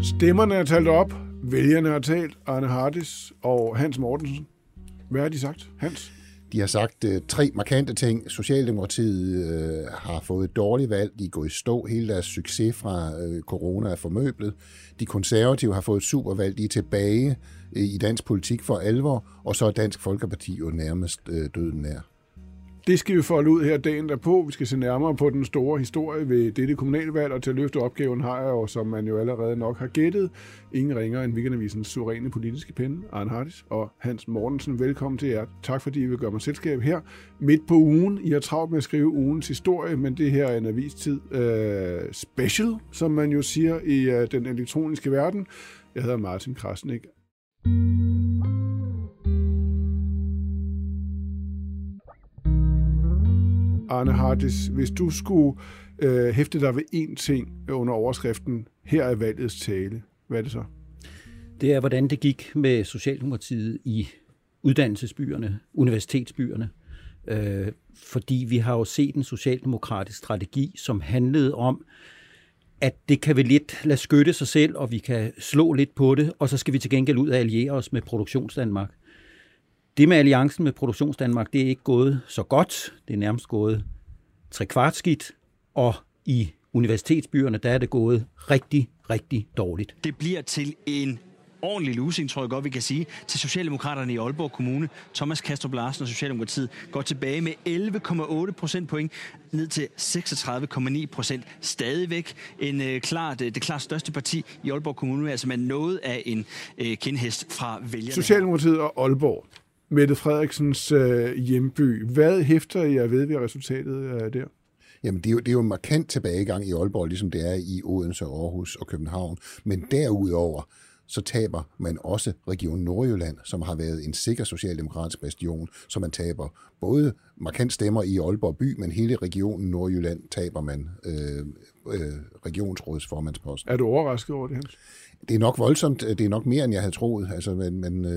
Stemmerne er talt op, vælgerne har talt, Arne Hardis og Hans Mortensen. Hvad har de sagt, Hans? De har sagt 3 markante ting. Socialdemokratiet har fået et dårligt valg. De er gået i stå. Hele deres succes fra corona er formøblet. De konservative har fået et supervalg. De er tilbage i dansk politik for alvor. Og så er Dansk Folkeparti jo nærmest døden nær. Det skal vi folde ud her dagen derpå. Vi skal se nærmere på den store historie ved dette kommunalvalg, og til at løfte opgaven har jeg jo, som man jo allerede nok har gættet, ingen ringer end Weekendavisens suveræne politiske penne, Arne Hardis og Hans Mortensen. Velkommen til jer. Tak fordi I vil gøre mig selskab her midt på ugen. I har travlt med at skrive ugens historie, men det her er en avistid special, som man jo siger i den elektroniske verden. Jeg hedder Martin Krasnik. Arne Hardis, hvis du skulle hæfte dig ved én ting under overskriften, her er valgets tale, hvad er det så? Det er, hvordan det gik med Socialdemokratiet i uddannelsesbyerne, universitetsbyerne. Fordi vi har jo set en socialdemokratisk strategi, som handlede om, at det kan vi lidt lade skytte sig selv, og vi kan slå lidt på det, og så skal vi til gengæld ud og alliere os med Produktionsdanmark. Det med alliancen med Produktionsdanmark, det er ikke gået så godt. Det er nærmest gået 3/4 skidt, og i universitetsbyerne, der er det gået rigtig, rigtig dårligt. Det bliver til en ordentlig losing, tror jeg godt, vi kan sige, til Socialdemokraterne i Aalborg Kommune. Thomas Kastrup Larsen og Socialdemokratiet går tilbage med 11,8 procentpoint ned til 36,9%. Stadigvæk det klart største parti i Aalborg Kommune, altså man noget af en kindhest fra vælgerne. Socialdemokratiet og Aalborg. Mette Frederiksens hjemby. Hvad hæfter jeg ved resultatet der? Jamen, det er jo en markant tilbagegang i Aalborg, ligesom det er i Odense, Aarhus og København. Men derudover, så taber man også Region Nordjylland, som har været en sikker socialdemokratisk bastion, så man taber både markant stemmer i Aalborg by, men hele regionen Nordjylland taber man regionsrådsformandsposten. Er du overrasket over det, Hans? Det er nok voldsomt. Det er nok mere, end jeg havde troet. Altså,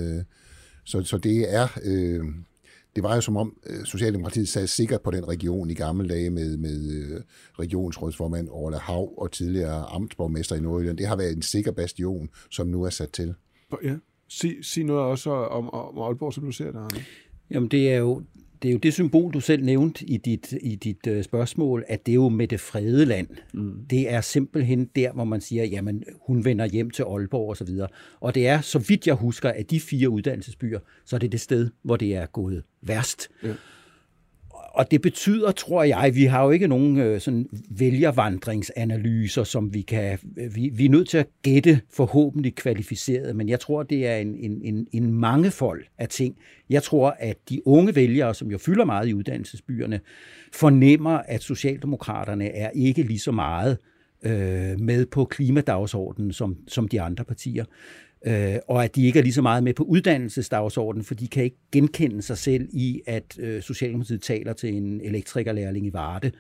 så det er... Det var jo som om Socialdemokratiet sad sikkert på den region i gamle dage med regionsrådsformand Orla Hav og tidligere amtsborgmester i Nordjylland. Det har været en sikker bastion, som nu er sat til. Ja. Sig noget også om Aalborg, som du ser der, Arne. Jamen, det er jo det symbol, du selv nævnte i dit spørgsmål, at det er jo med det frede land. Det er simpelthen der, hvor man siger, jamen, hun vender hjem til Aalborg og så videre. Og det er, så vidt jeg husker, at de 4 uddannelsesbyer, så er det det sted, hvor det er gået værst. Ja. Og det betyder, tror jeg, vi har jo ikke nogen sådan vælgervandringsanalyser, som vi er nødt til at gætte forhåbentlig kvalificeret, men jeg tror, det er en mangefold af ting. Jeg tror, at de unge vælgere, som jo fylder meget i uddannelsesbyerne, fornemmer, at Socialdemokraterne er ikke lige så meget med på klimadagsordenen som de andre partier. Og at de ikke er lige så meget med på uddannelsesdagsordenen, for de kan ikke genkende sig selv i, at Socialdemokratiet taler til en elektrikerlærling i Varde.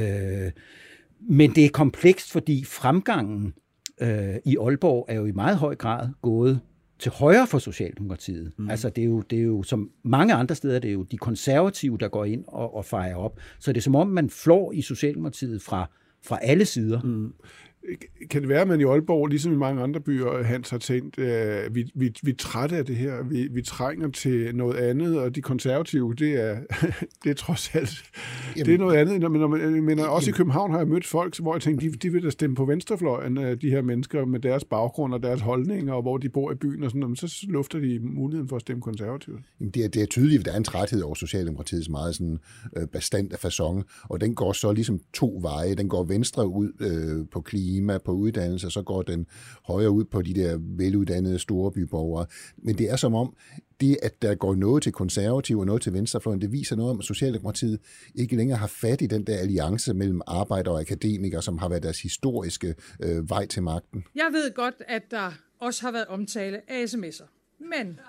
Men det er komplekst, fordi fremgangen i Aalborg er jo i meget høj grad gået til højre for Socialdemokratiet. Altså det er jo som mange andre steder, det er jo de konservative, der går ind og fejrer op. Så det er som om, man flår i Socialdemokratiet fra alle sider. Kan det være, at man i Aalborg, ligesom i mange andre byer, Hans har tænkt, vi er trætte af det her, vi trænger til noget andet, og de konservative, det er trods alt, det er noget andet. Men også i København har jeg mødt folk, hvor jeg tænkte, de vil da stemme på venstrefløjen, de her mennesker med deres baggrund og deres holdninger, og hvor de bor i byen og sådan noget, så lufter de muligheden for at stemme konservativt. Det er tydeligt, at der er en træthed over Socialdemokratiets meget sådan bastant af facon, og den går så ligesom 2 veje. Den går venstre ud på klima, på uddannelse, så går den højere ud på de der veluddannede storebyborgere. Men det er som om, det at der går noget til konservative og noget til venstrefløjen, det viser noget om, at Socialdemokratiet ikke længere har fat i den der alliance mellem arbejdere og akademikere, som har været deres historiske vej til magten. Jeg ved godt, at der også har været omtale af sms'er. Men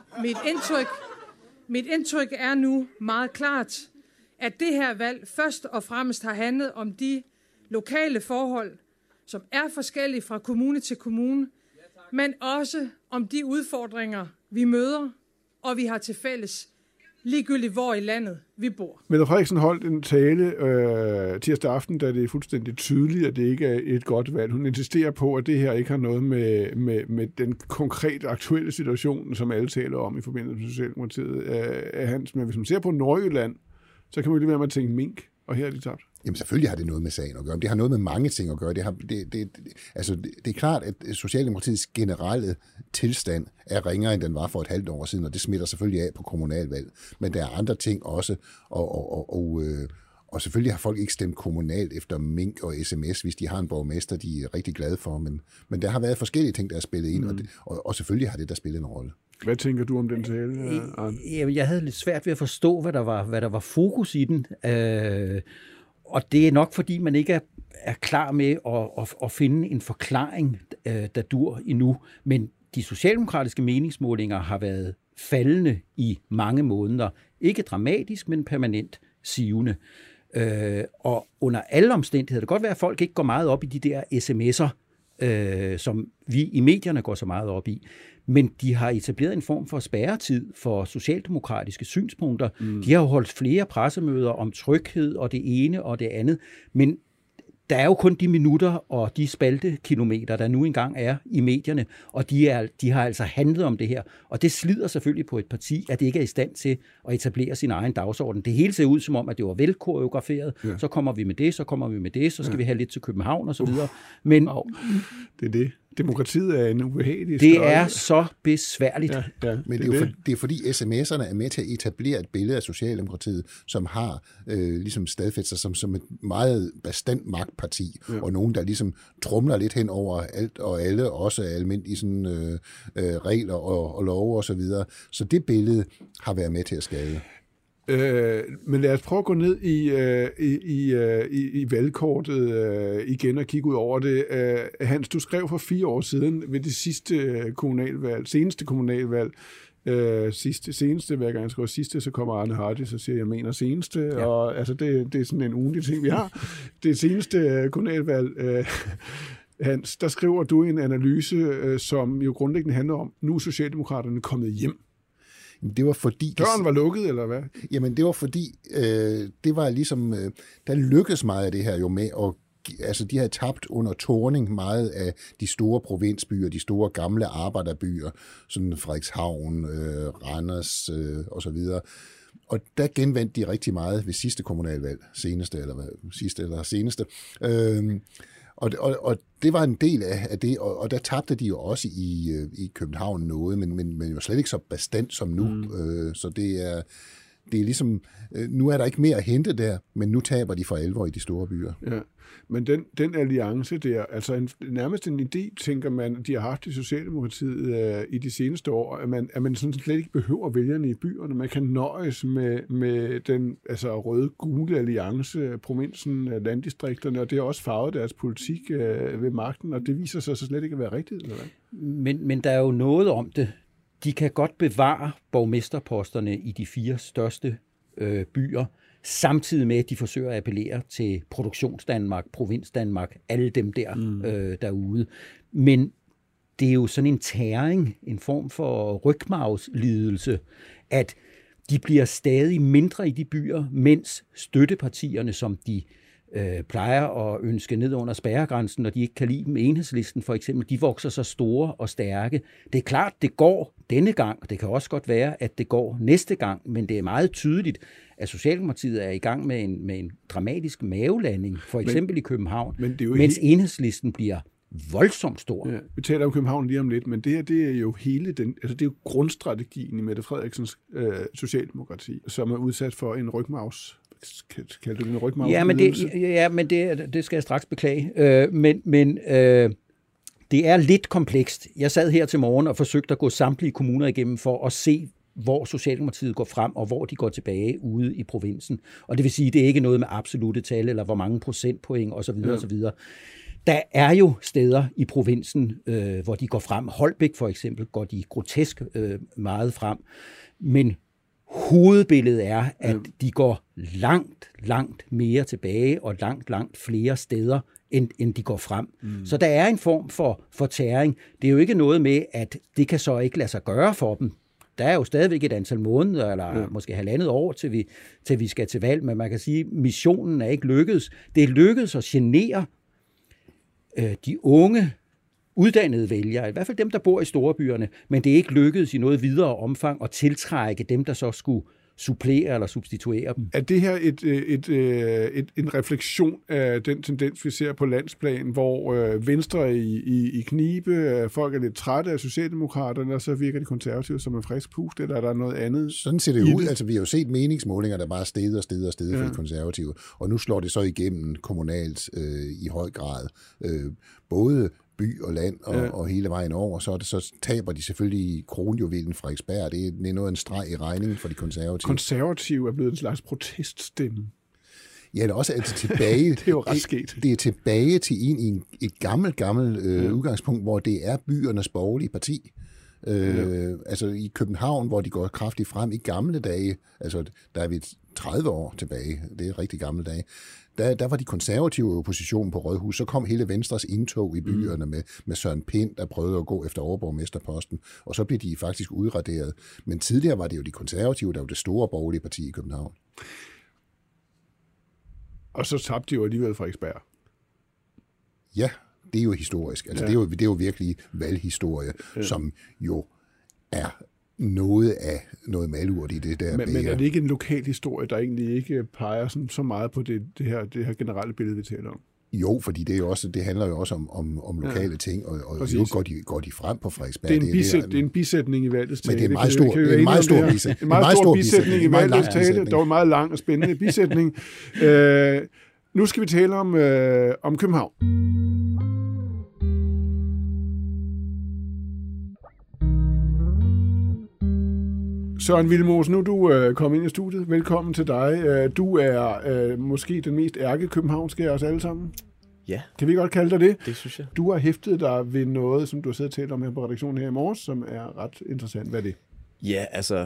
mit indtryk er nu meget klart, at det her valg først og fremmest har handlet om de lokale forhold, som er forskellige fra kommune til kommune, men også om de udfordringer, vi møder, og vi har til fælles ligegyldigt hvor i landet vi bor. Mette Frederiksen holdt en tale tirsdag aften, da det er fuldstændig tydeligt, at det ikke er et godt valg. Hun insisterer på, at det her ikke har noget med den konkrete aktuelle situation, som alle taler om i forbindelse med Socialdemokratiet. Men hvis man ser på Nordjylland, så kan man jo lige være med at tænke mink, og her er de tabt. Jamen selvfølgelig har det noget med sagen at gøre. Det har noget med mange ting at gøre. Det er klart, at Socialdemokratiets generelle tilstand er ringere, end den var for et halvt år siden, og det smitter selvfølgelig af på kommunalvalg. Men der er andre ting også, og selvfølgelig har folk ikke stemt kommunalt efter mink og sms, hvis de har en borgmester, de er rigtig glade for. Men der har været forskellige ting, der er spillet ind, og selvfølgelig har det der spillet en rolle. Hvad tænker du om den tale? Jeg havde lidt svært ved at forstå, hvad der var fokus i den. Og det er nok, fordi man ikke er klar med at finde en forklaring, der dur endnu. Men de socialdemokratiske meningsmålinger har været faldende i mange måneder. Ikke dramatisk, men permanent sivende. Og under alle omstændigheder, det kan godt være, at folk ikke går meget op i de der sms'er, som vi i medierne går så meget op i. Men de har etableret en form for spærretid for socialdemokratiske synspunkter. De har jo holdt flere pressemøder om tryghed og det ene og det andet. Men der er jo kun de minutter og de spaltekilometer, der nu engang er i medierne, og de har altså handlet om det her. Og det slider selvfølgelig på et parti, at det ikke er i stand til at etablere sin egen dagsorden. Det hele ser ud som om, at det var velkoreograferet. Ja. Så kommer vi med det, så skal vi have lidt til København og så videre. Men det er det. Demokratiet er en ubehagelig størrelse. Det er så besværligt. Ja, men det er fordi sms'erne er med til at etablere et billede af Socialdemokratiet, som har ligesom stadfæstet sig som et meget bastant magtparti, og nogen, der ligesom tromler lidt hen over alt og alle, også almindelige sådan, regler og love og så videre. Så det billede har været med til at skade. Men lad os prøve at gå ned i valgkortet igen og kigge ud over det. Hans, du skrev for 4 år siden ved det seneste kommunalvalg, seneste, hver gang jeg skriver sidste, så kommer Arne Hardy, så siger jeg mener seneste, ja. Og altså det er sådan en ugenlig ting, vi har. Det seneste kommunalvalg, Hans, der skriver du en analyse, som jo grundlæggende handler om, nu er Socialdemokraterne kommet hjem. Det var fordi... Døren var lukket, eller hvad? Jamen, det var fordi, det var ligesom... der lykkedes meget af det her jo med at... Altså, de havde tabt under Thorning meget af de store provinsbyer, de store gamle arbejderbyer, sådan Frederikshavn, Randers og så videre. Og der genvendte de rigtig meget ved sidste kommunalvalg, seneste. Og det var en del af det, og der tabte de jo også i København noget, men jo slet ikke så bastant som nu. Så det er ligesom, nu er der ikke mere at hente der, men nu taber de for alvor i de store byer. Ja, men den alliance der, altså nærmest en idé, tænker man, de har haft i Socialdemokratiet i de seneste år, at man sådan slet ikke behøver vælgerne i byerne. Man kan nøjes med den altså røde-gule alliance, provinsen, landdistrikterne, og det har også farvet deres politik ved magten, og det viser sig så slet ikke at være rigtigt, eller hvad? Men der er jo noget om det. De kan godt bevare borgmesterposterne i de 4 største byer, samtidig med, at de forsøger at appellere til Produktionsdanmark, Provinsdanmark, alle dem der derude. Men det er jo sådan en tæring, en form for rygmarvslidelse, at de bliver stadig mindre i de byer, mens støttepartierne, som de plejer at ønske ned under spærregrænsen, når de ikke kan lide dem, Enhedslisten for eksempel, de vokser så store og stærke. Det er klart, det går denne gang, og det kan også godt være, at det går næste gang, men det er meget tydeligt, at Socialdemokratiet er i gang med en dramatisk mavelanding, for eksempel i København, mens Enhedslisten bliver voldsomt stor. Ja, vi taler om København lige om lidt, men det her, det er jo det er jo grundstrategien i Mette Frederiksens socialdemokrati, som er udsat for en rygmarvs. Kaldte du det en rygmarvs? Ja, men det skal jeg straks beklage. Men det er lidt komplekst. Jeg sad her til morgen og forsøgte at gå samtlige kommuner igennem for at se, hvor Socialdemokratiet går frem, og hvor de går tilbage ude i provinsen. Og det vil sige, det er ikke noget med absolutte tal, eller hvor mange procentpoint osv. osv. Der er jo steder i provinsen, hvor de går frem. Holbæk for eksempel går de grotesk meget frem. Men hovedbilledet er, at de går langt mere tilbage, og langt flere steder, end de går frem. Så der er en form for tæring. Det er jo ikke noget med, at det kan så ikke lade sig gøre for dem. der er jo stadigvæk et antal måneder, eller måske 1,5 år, til vi skal til valg, men man kan sige, at missionen er ikke lykkedes. Det er lykkedes at genere de unge, uddannede vælgere, i hvert fald dem, der bor i storebyerne, men det er ikke lykkedes i noget videre omfang at tiltrække dem, der så skulle supplere eller substituere dem. Er det her en refleksion af den tendens, vi ser på landsplan, hvor Venstre i knibe, folk er lidt trætte af Socialdemokraterne, og så virker de konservative som en frisk pust, eller er der noget andet? Sådan ser det ud. Altså, vi har jo set meningsmålinger, der bare steget for de konservative, og nu slår det så igennem kommunalt i høj grad. Både by og land og hele vejen over, så taber de selvfølgelig kronjuvelen Frederiksberg. Det er noget af en streg i regningen for de konservative. Konservative er blevet en slags proteststemme. Ja, det er også altså tilbage. Det er jo ret sket. Det er tilbage til et gammelt udgangspunkt, hvor det er byernes borgerlige parti. Altså i København, hvor de går kraftigt frem i gamle dage, altså der er vi 30 år tilbage, det er rigtig gamle dage, der var de konservative opposition på Rådhus, så kom hele Venstres indtog i byerne med Søren Pind, der prøvede at gå efter overborgmesterposten, og så blev de faktisk udraderet. Men tidligere var det jo de konservative, der var det store borgerlige parti i København. Og så tabte de jo alligevel Frederiksberg. Ja, det er jo historisk. Altså, det er jo virkelig valghistorie, som jo er noget malurt i det der. Men er det ikke en lokal historie, der egentlig ikke peger så meget på det her generelle billede, vi taler om? Jo, fordi det handler jo også om lokale ting, og jo går de frem på Frederiksberg. Det er en bisætning i valgets tale. Men det er en meget stor bisætning i valgets tale. Det var en meget lang og spændende bisætning. Nu skal vi tale om København. Søren Willemoes, nu er du kommet ind i studiet. Velkommen til dig. Du er måske den mest ærke-københavnske af os alle sammen. Ja. Kan vi godt kalde dig det? Det synes jeg. Du har hæftet dig ved noget, som du har siddet og talt om her på redaktionen her i morges, som er ret interessant. Hvad er det? Ja, altså,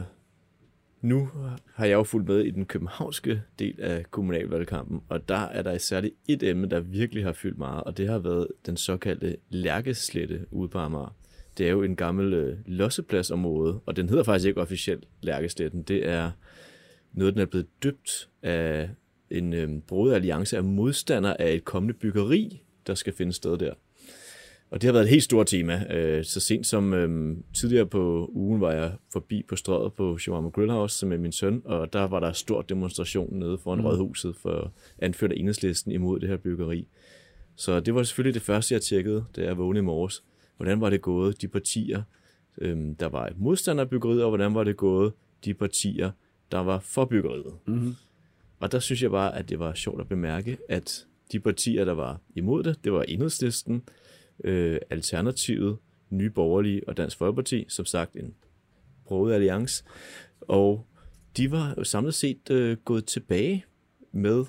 nu har jeg jo fulgt med i den københavnske del af kommunalvalgkampen, og der er der særligt et emne, der virkelig har fyldt meget, og det har været den såkaldte Lærkeslette ude på Amager. Det er jo en gammel lossepladsområde, og den hedder faktisk ikke officielt Lærkesletten. Det er noget, den er blevet døbt af en broget alliance af modstandere af et kommende byggeri, der skal finde sted der. Og det har været et helt stort tema. Så sent som tidligere på ugen var jeg forbi på Strøget på Shawarma Grill House med min søn, og der var der stor demonstration nede foran Rådhuset for anført af Enhedslisten imod det her byggeri. Så det var selvfølgelig det første, jeg tjekkede, da jeg vågnede i morges. Hvordan var det gået de partier, der var modstander af byggeriet, og hvordan var det gået de partier, der var for byggeriet. Mm-hmm. Og der synes jeg bare, at det var sjovt at bemærke, at de partier, der var imod det var Enhedslisten, Alternativet, Nye Borgerlige og Dansk Folkeparti, som sagt en broget alliance. Og de var jo samlet set gået tilbage med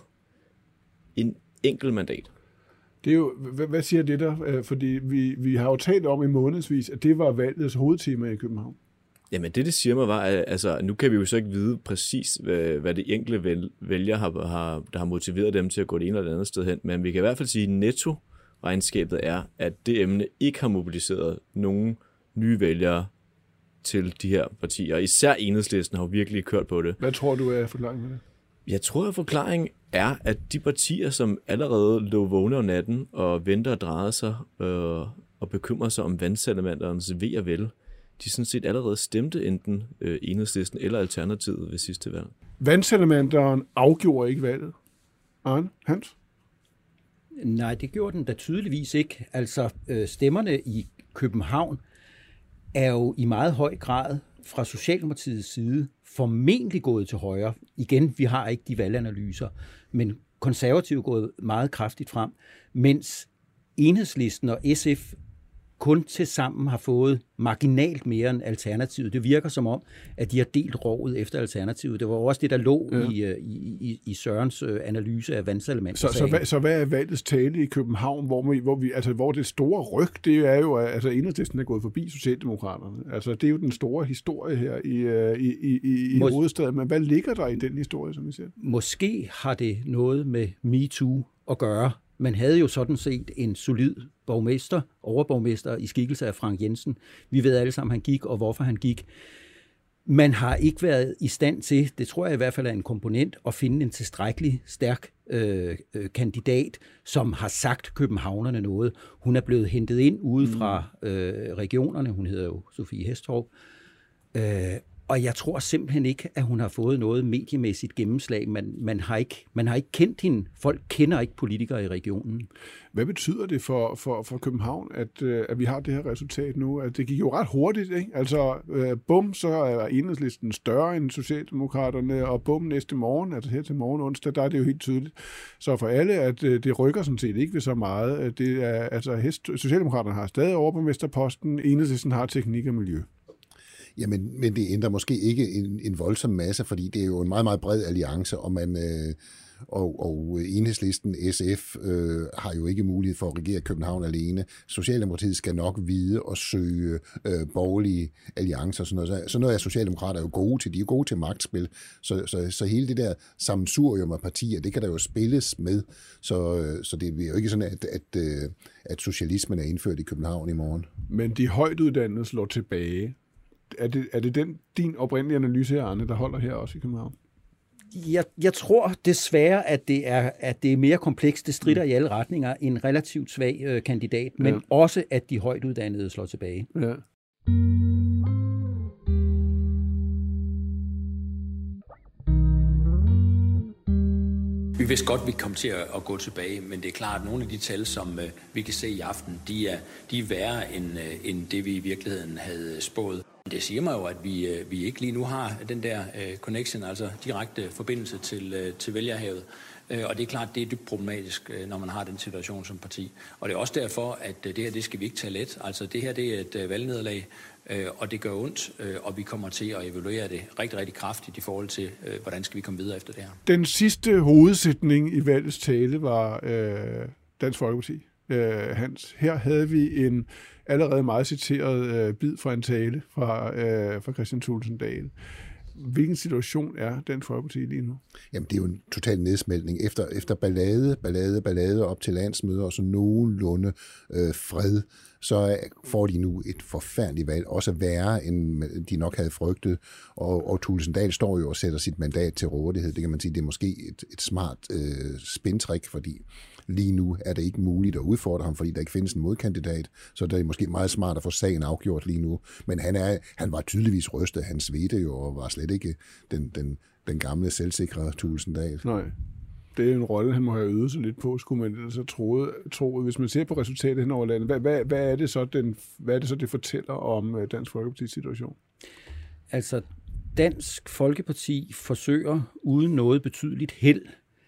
en enkelt mandat. Det er jo, hvad siger det der? Fordi vi har jo talt om i månedsvis, at det var valgets hovedtema i København. Jamen det siger mig var, at altså, nu kan vi jo så ikke vide præcis, hvad det enkelte vælger der har motiveret dem til at gå det ene eller andet sted hen, men vi kan i hvert fald sige, at netto-regnskabet er, at det emne ikke har mobiliseret nogen nye vælgere til de her partier. Især Enhedslisten har jo virkelig kørt på det. Hvad tror du er forklaringen med det? Jeg tror, at forklaringen er, at de partier, som allerede lå vågne om natten og venter og drejer sig og bekymrer sig om vandsalamanderens ve og vel, de sådan set allerede stemte enten Enhedslisten eller Alternativet ved sidste valg. Vandsalamanderen afgjorde ikke valget. Arne, Hans? Nej, det gjorde den da tydeligvis ikke. Altså, stemmerne i København er jo i meget høj grad fra Socialdemokratiets side formentlig gået til højre. Igen, vi har ikke de valganalyser, men konservative er gået meget kraftigt frem, mens Enhedslisten og SF kun til sammen har fået marginalt mere end Alternativet. Det virker som om, at de har delt rovet efter Alternativet. Det var også det, der lå i Sørens analyse af vandsalamandsagen. Så hvad er valgets tale i København, hvor det store ryg, det er jo, altså Enhedslisten er gået forbi Socialdemokraterne. Altså det er jo den store historie her i hovedstaden. Men hvad ligger der i den historie, som vi ser? Måske har det noget med MeToo at gøre. Man havde jo sådan set en solid overborgmester i skikkelse af Frank Jensen. Vi ved alle sammen, han gik, og hvorfor han gik. Man har ikke været i stand til, det tror jeg i hvert fald er en komponent, at finde en tilstrækkelig stærk kandidat, som har sagt københavnerne noget. Hun er blevet hentet ind ude fra regionerne, hun hedder jo Sofie Hæstorp, og jeg tror simpelthen ikke, at hun har fået noget mediemæssigt gennemslag. Man har ikke kendt hende. Folk kender ikke politikere i regionen. Hvad betyder det for København, at vi har det her resultat nu? At det gik jo ret hurtigt, ikke? Altså, bum, så er Enhedslisten større end Socialdemokraterne, og bum, næste morgen, altså her til morgen onsdag, der er det jo helt tydeligt. Så for alle, at det rykker sådan set ikke ved så meget. Det er, altså, Socialdemokraterne har stadig overborgmesterposten, Enhedslisten har teknik og miljø. Jamen, men det ændrer måske ikke en voldsom masse, fordi det er jo en meget, meget bred alliance, og man og Enhedslisten, SF, har jo ikke mulighed for at regere København alene. Socialdemokratiet skal nok vide og søge borgerlige alliancer og sådan noget. Så noget er Socialdemokrater jo gode til. De er gode til magtspil. Så hele det der sammensurium af partier, det kan der jo spilles med. Så det er jo ikke sådan, at socialismen er indført i København i morgen. Men de højtuddannede slår tilbage. Er det din oprindelige analyse, Arne, der holder her også i København? Jeg tror desværre, at det er mere komplekst. Det stritter i alle retninger. En relativt svag kandidat, men også, at de højtuddannede slår tilbage. Ja. Vi vidste godt, at vi kom til at gå tilbage, men det er klart, at nogle af de tal, som vi kan se i aften, de er værre end det, vi i virkeligheden havde spået. Det siger mig jo, at vi ikke lige nu har den der connection, altså direkte forbindelse til vælgerhavet. Og det er klart, det er dybt problematisk, når man har den situation som parti. Og det er også derfor, at det her, det skal vi ikke tage let. Altså det her, det er et valgnederlag, og det gør ondt, og vi kommer til at evaluere det rigtig, rigtig kraftigt i forhold til, hvordan skal vi komme videre efter det her. Den sidste hovedsætning i valgets tale var Dansk Folkeparti. Hans, her havde vi en allerede meget citeret bid fra en tale fra Kristian Thulesen Dahl. Hvilken situation er Dansk Folkeparti lige nu? Jamen, det er jo en total nedsmeltning. Efter ballade op til landsmøder og så nogenlunde fred, så får de nu et forfærdeligt valg, også værre, end de nok havde frygtet. Og Thulesen Dahl står jo og sætter sit mandat til rådighed. Det kan man sige, det er måske et smart spintrik, fordi lige nu er det ikke muligt at udfordre ham, fordi der ikke findes en modkandidat, så det er måske meget smart at få sagen afgjort lige nu. Men han var tydeligvis rystet, han svedte jo, og var slet ikke den gamle selvsikre Thulesen Dahl. Nej, det er en rolle, han må have øvet sig lidt på, skulle man så tro. Hvis man ser på resultatet hen over landet, hvad er det så, det fortæller om Dansk Folkepartis situation? Altså, Dansk Folkeparti forsøger uden noget betydeligt held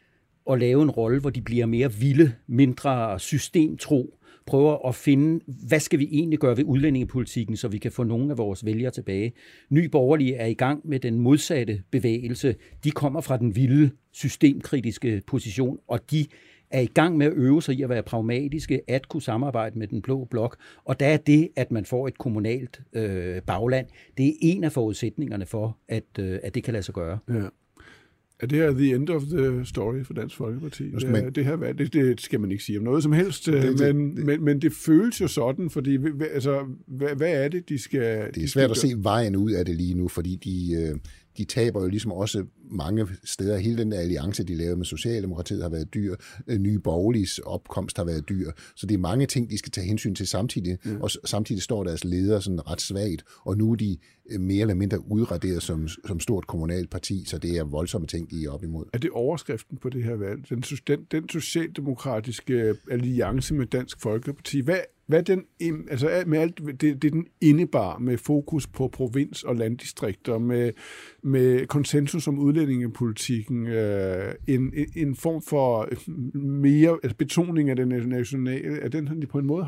at lave en rolle, hvor de bliver mere vilde, mindre systemtro, prøver at finde, hvad skal vi egentlig gøre ved udlændingepolitikken, så vi kan få nogle af vores vælgere tilbage. Ny Borgerlige er i gang med den modsatte bevægelse. De kommer fra den vilde, systemkritiske position, og de er i gang med at øve sig i at være pragmatiske, at kunne samarbejde med den blå blok. Og der er det, at man får et kommunalt bagland. Det er en af forudsætninger for, at det kan lade sig gøre. Ja. Er det her the end of the story for Dansk Folkeparti? Det her valg, det skal man ikke sige om noget som helst, men det føles jo sådan, fordi altså, hvad er det, de skal... Det er svært at se vejen ud af det lige nu, fordi de taber jo ligesom også mange steder. Hele den der alliance, de lavede med Socialdemokratiet, har været dyr. Nye Borgerliges opkomst har været dyr. Så det er mange ting, de skal tage hensyn til samtidig. Ja. Og samtidig står deres ledere sådan ret svagt, og nu er de mere eller mindre udraderet som stort kommunalt parti, så det er voldsomme ting, de er op imod. Er det overskriften på det her valg? Den socialdemokratiske alliance med Dansk Folkeparti, hvad den, altså med alt det den indebar med fokus på provins og landdistrikter, med konsensus om udlændingepolitikken, en form for mere betoning af den nationale, at den på en måde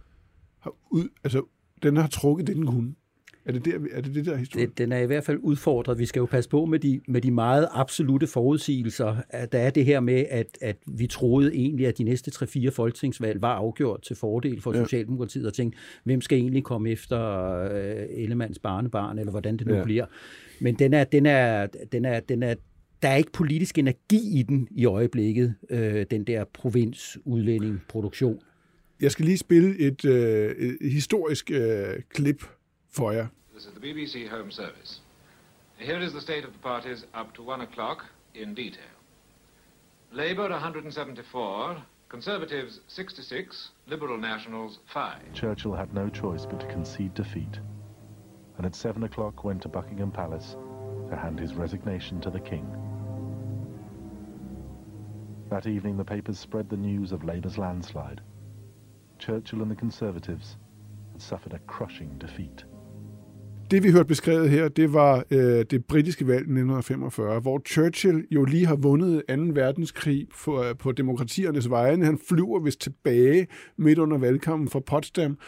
den har trukket det, den kunne. Er det der historie? Den er i hvert fald udfordret. Vi skal jo passe på med de meget absolute forudsigelser. Der er det her med, at vi troede egentlig, at de næste 3-4 folketingsvalg var afgjort til fordel for Socialdemokratiet, og tænkte, hvem skal egentlig komme efter Ellemanns barnebarn, eller hvordan det nu bliver. Men der er ikke politisk energi i den i øjeblikket, den der provinsudlænding-produktion. Jeg skal lige spille et historisk klip for jer. This is the BBC Home Service. Here is the state of the parties up to 1 o'clock in detail. Labour 174, Conservatives 66, Liberal Nationals 5. Churchill had no choice but to concede defeat, and at 7 o'clock went to Buckingham Palace to hand his resignation to the king. That evening the papers spread the news of Labour's landslide. Churchill and the Conservatives had suffered a crushing defeat. Det, vi hørte beskrevet her, det var det britiske valg i 1945, hvor Churchill jo lige har vundet 2. verdenskrig på demokratiernes vegne. Han flyver vist tilbage midt under valgkampen fra Potsdam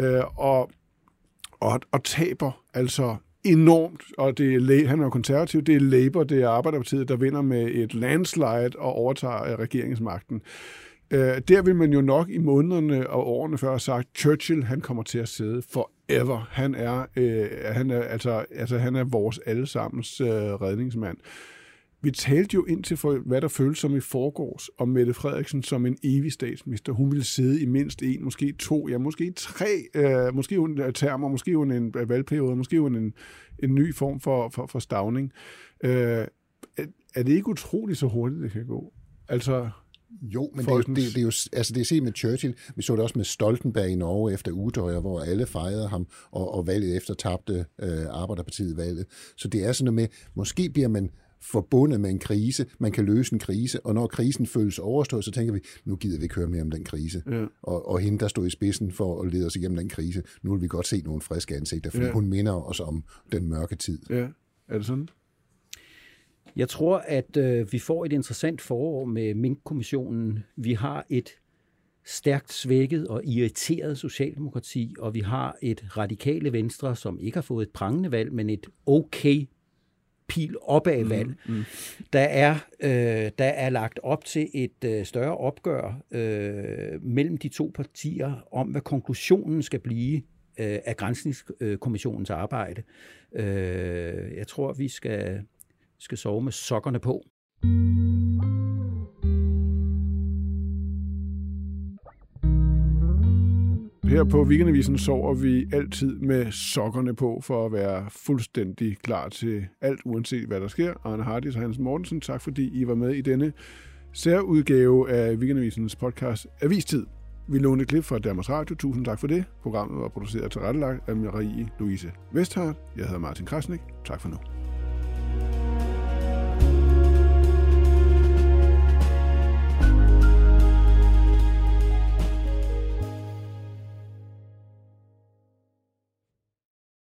og taber altså enormt. Og det er, han er jo konservativ, det er Labour, det er Arbejderpartiet, der vinder med et landslide og overtager regeringsmagten. Der vil man jo nok i månederne og årene før have sagt, Churchill, han kommer til at sidde forever. Han er vores allesammens redningsmand. Vi talte jo indtil for, hvad der føles som i forgårs, om Mette Frederiksen som en evig statsminister. Hun ville sidde i mindst 1, måske 2, ja, måske 3, måske jo en termer, måske jo en valgperiode, måske jo en ny form for stavning. Er det ikke utroligt så hurtigt, det kan gå? Altså... Jo, men det er jo altså det er set med Churchill. Vi så det også med Stoltenberg i Norge efter Udøya, hvor alle fejrede ham, og valget efter tabte Arbejderpartiet valget. Så det er sådan noget med, måske bliver man forbundet med en krise, man kan løse en krise, og når krisen føles overstået, så tænker vi, nu gider vi ikke høre mere om den krise. Ja. Og hende, der stod i spidsen for at lede os igennem den krise, nu vil vi godt se nogle friske ansigter, fordi hun minder os om den mørke tid. Ja, er det sådan? Jeg tror, at vi får et interessant forår med Mink-kommissionen. Vi har et stærkt svækket og irriteret socialdemokrati, og vi har et radikale venstre, som ikke har fået et prangende valg, men et okay pil opad valg. Der er lagt op til et større opgør mellem de to partier om, hvad konklusionen skal blive af Granskningskommissionens arbejde. Jeg tror, vi skal sove med sokkerne på. Her på Weekendavisen sover vi altid med sokkerne på for at være fuldstændig klar til alt, uanset hvad der sker. Arne Hardis og Hans Mortensen, tak fordi I var med i denne særudgave af Weekendavisens podcast Avistid. Vi lånte et klip fra Danmarks Radio. Tusind tak for det. Programmet var produceret og tilrettelagt af Marie Louise Vesthardt. Jeg hedder Martin Krasnik. Tak for nu.